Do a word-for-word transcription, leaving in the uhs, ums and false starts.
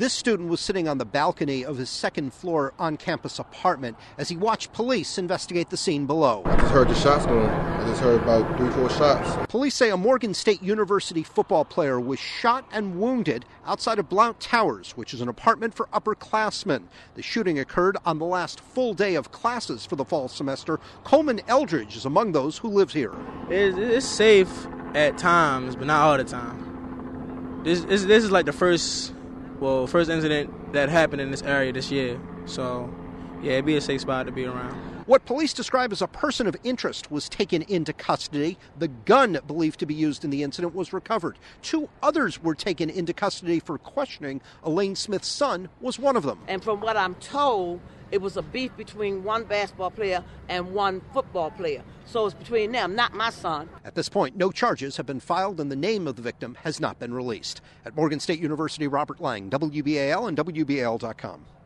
This student was sitting on the balcony of his second-floor on-campus apartment as he watched police investigate the scene below. I just heard the shots going. I just heard about three, four shots. Police say a Morgan State University football player was shot and wounded outside of Blount Towers, which is an apartment for upperclassmen. The shooting occurred on the last full day of classes for the fall semester. Coleman Eldridge is among those who live here. It's safe at times, but not all the time. This, this, this is like the first, well, first incident that happened in this area this year. So, yeah, it'd be a safe spot to be around. What police describe as a person of interest was taken into custody. The gun believed to be used in the incident was recovered. Two others were taken into custody for questioning. Elaine Smith's son was one of them. And from what I'm told, it was a beef between one basketball player and one football player. So it's between them, not my son. At this point, no charges have been filed and the name of the victim has not been released. At Morgan State University, Robert Lang, W B A L and W B A L dot com.